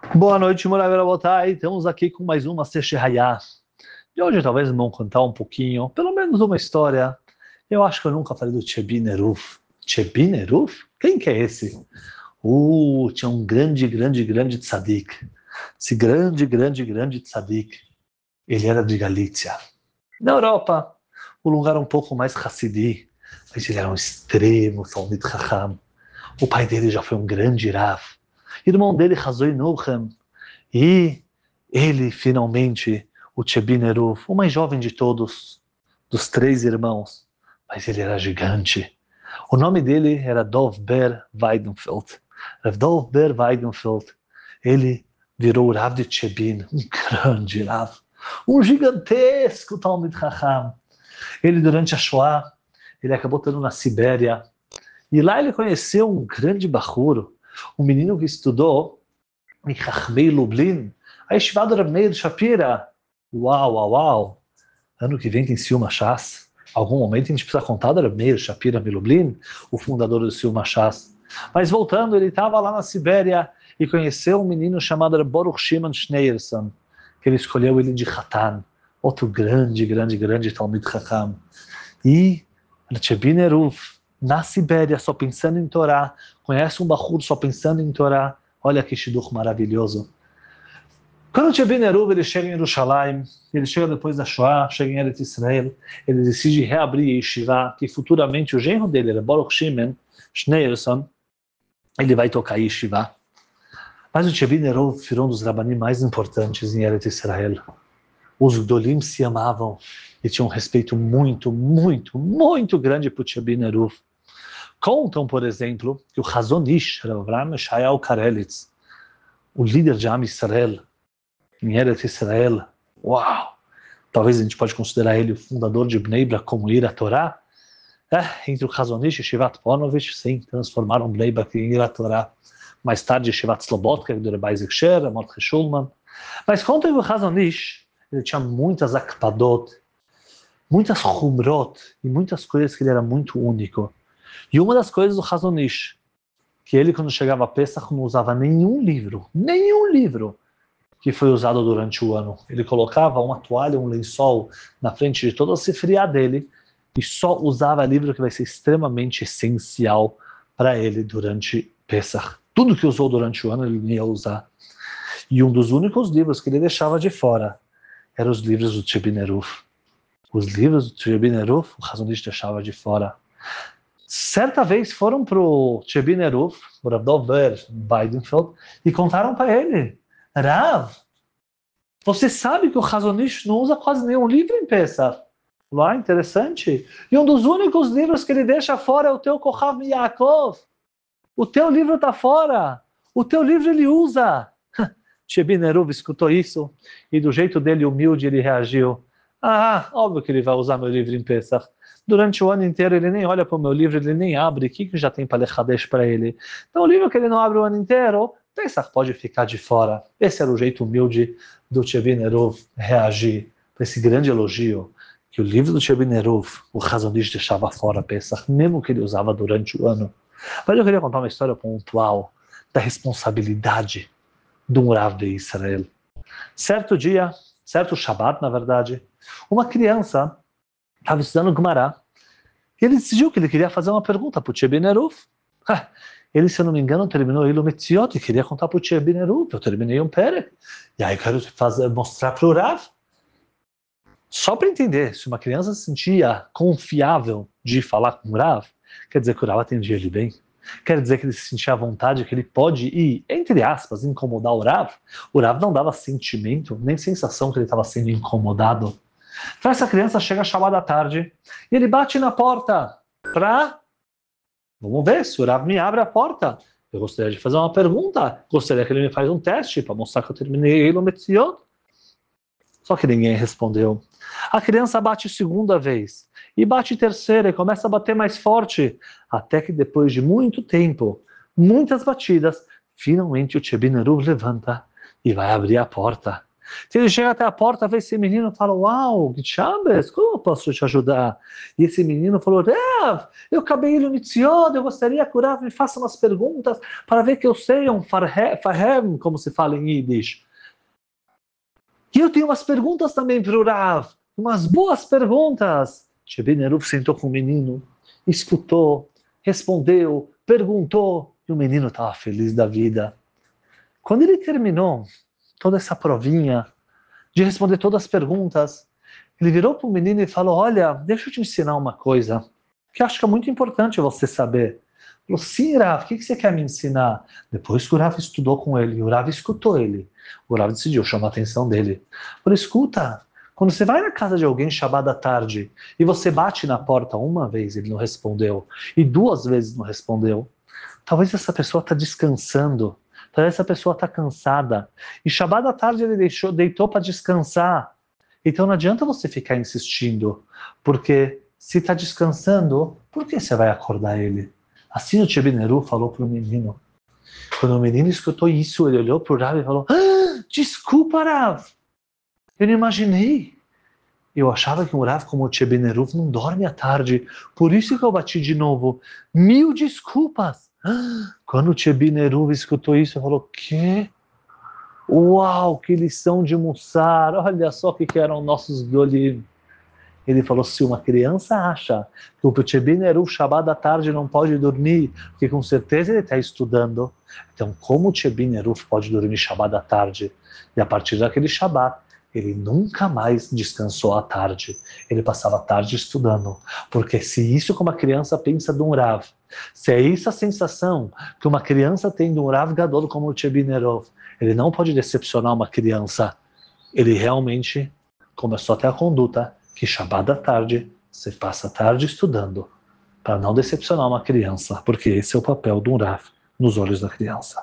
Boa noite, Moravi Rabotai. Estamos aqui com mais uma Seshehayah. E hoje talvez vamos contar um pouquinho, pelo menos uma história. Eu acho que eu nunca falei do Tchebi Neruf. Tchebi Neruf? Quem que é esse? Tinha um grande tzadik. Esse grande tzadik. Ele era de Galícia. Na Europa, um lugar um pouco mais Hassidi. Mas ele era um extremo Talmid Chacham. O pai dele já foi um grande Rav. Irmão dele, Hazoi Nuchem. E ele, finalmente, o Tchebi Neruf, o mais jovem de todos, dos três irmãos, mas ele era gigante. O nome dele era Dov Ber Weidenfeld. Dov Ber Weidenfeld, ele virou o Rav de Tchebin, um grande Rav, um gigantesco Talmid Chacham. Ele, durante a Shoah, ele acabou estando na Sibéria, e lá ele conheceu um grande Bahur, um menino que estudou em Chachmei Lublin, a Yeshiva do Rav Meir Shapira. Uau. Ano que vem tem Silma Shas. Algum momento a gente precisa contar do Rav Meir Shapira Lublin, o fundador do Silma Shas. Mas voltando, ele estava lá na Sibéria e conheceu um menino chamado Baruch Shimon Schneerson, que ele escolheu ele de Hatan, outro grande Talmid Chacham. E Tchebi Neruf, na Sibéria, só pensando em Torá, conhece um Bahur só pensando em Torá. Olha que shidduch maravilhoso. Quando o Tchebi Neruf ele chega em Yerushalayim, ele chega depois da Shoah, chega em Eretz Israel, ele decide reabrir a Yeshiva, que futuramente o genro dele era Baruch Shimon Schneerson, ele vai tocar a Yeshiva. Mas o Tchebi Neruf virou um dos rabanim mais importantes em Eretz Israel. Os Gdolim se amavam e tinham um respeito muito grande para o Tchebi Neruf. Contam, por exemplo, que o Chazon Ish, Rav Avraham Shayal Karelitz, o líder de Am Israel, em Eretz Israel, talvez a gente pode considerar ele o fundador de Bnei Brak como Ir Torá. Entre o Chazon Ish e Shivat Ponovich, sim, transformaram Bnei Brak em Ir Torá. Mais tarde, Shivat Slobodka, do Rebbe Isaac Sher, Mordechai Shulman. Mas contam que o Chazon Ish, ele tinha muitas akpadot, muitas chumrot, e muitas coisas que ele era muito único. E uma das coisas do Chazon Ish, que ele, quando chegava a Pesach, não usava nenhum livro que foi usado durante o ano. Ele colocava uma toalha, um lençol na frente de toda a sefriá dele e só usava livro que vai ser extremamente essencial para ele durante Pesach. Tudo que usou durante o ano ele ia usar. E um dos únicos livros que ele deixava de fora eram os livros do Tchebi Neruf. Os livros do Tchebi Neruf, o Chazon Ish deixava de fora. Certa vez foram para o Tchebi Neruf, o Rav Dov Ber Weidenfeld, e contaram para ele: Rav, você sabe que o Chazon Ish não usa quase nenhum livro em Pesach? Lá, interessante. E um dos únicos livros que ele deixa fora é o teu Kochav Yaakov. O teu livro está fora. O teu livro ele usa. Tchebi Neruf escutou isso e do jeito dele humilde ele reagiu: óbvio que ele vai usar meu livro em Pesach. Durante o ano inteiro ele nem olha para o meu livro, ele nem abre. O que já tem para Lechadesh para ele? Então o livro que ele não abre o ano inteiro, Pesach pode ficar de fora. Esse era o jeito humilde do Tchebi Neruf reagir para esse grande elogio que o livro do Tchebi Neruf, o Chazon Ish deixava fora Pesach, mesmo que ele usava durante o ano. Mas eu queria contar uma história pontual da responsabilidade de um Rav de Israel. Certo dia, certo Shabbat, na verdade, uma criança estava estudando Gemara e ele decidiu que ele queria fazer uma pergunta para o Tchebi Neruf. Ele, se eu não me engano, terminou Ilum Etziot e queria contar para o Tchebi Neruf. Eu terminei um Perek. E aí eu quero mostrar para o Rav. Só para entender, se uma criança se sentia confiável de falar com o Rav, quer dizer que o Rav atendia ele bem. Quer dizer que ele se sentia à vontade, que ele pode ir, entre aspas, incomodar o Rav. O Rav não dava sentimento, nem sensação que ele estava sendo incomodado. Então essa criança chega a chamar da tarde e ele bate na porta vamos ver se o Rav me abre a porta. Eu gostaria de fazer uma pergunta. Gostaria que ele me faça um teste para mostrar que eu terminei Ilum Etziot. Só que ninguém respondeu. A criança bate segunda vez e bate terceira e começa a bater mais forte, até que depois de muito tempo, muitas batidas, finalmente o Tchebi Neruf levanta e vai abrir a porta. Se ele chega até a porta, vê esse menino e fala, uau, que Shabbos, como eu posso te ajudar? E esse menino falou, eu acabei iniciado, eu gostaria que o Rav me faça umas perguntas para ver que eu sei um farhem, como se fala em Yiddish. E eu tenho umas perguntas também para o Rav, umas boas perguntas. Shebin Eruf sentou com o menino, escutou, respondeu, perguntou, e o menino estava feliz da vida. Quando ele terminou toda essa provinha de responder todas as perguntas, ele virou para o menino e falou, olha, deixa eu te ensinar uma coisa, que eu acho que é muito importante você saber. Ele falou, sim, Rav, o que você quer me ensinar? Depois que o Rav estudou com ele, o Rav escutou ele, o Rav decidiu chamar a atenção dele. Ele falou, escuta, quando você vai na casa de alguém Shabbat à tarde, e você bate na porta uma vez e ele não respondeu, e duas vezes não respondeu, talvez essa pessoa está descansando, talvez essa pessoa está cansada, e Shabbat à tarde ele deitou para descansar. Então não adianta você ficar insistindo, porque se está descansando, por que você vai acordar ele? Assim o Shebin Eruf falou para o menino. Quando o menino escutou isso, ele olhou para o Rav e falou, desculpa, Rav, eu não imaginei. Eu achava que um Rav como o Shebin Eruf não dorme à tarde, por isso que eu bati de novo. Mil desculpas. Quando o Shebin Eruf escutou isso, ele falou, quê? Uau, que lição de Mussar, olha só o que eram nossos Golim. Ele falou, se uma criança acha que o Shebin Eruf Shabbat da tarde não pode dormir, porque com certeza ele está estudando, então como o Shebin Eruf pode dormir Shabbat da tarde? E a partir daquele Shabbat, ele nunca mais descansou à tarde. Ele passava a tarde estudando. Porque se isso que uma criança pensa de um Rav, se é isso a sensação que uma criança tem de um Rav Gadol como o Shebin Eruf, ele não pode decepcionar uma criança. Ele realmente começou a ter a conduta que Shabbat da tarde, você passa a tarde estudando, para não decepcionar uma criança, porque esse é o papel de um Rav nos olhos da criança.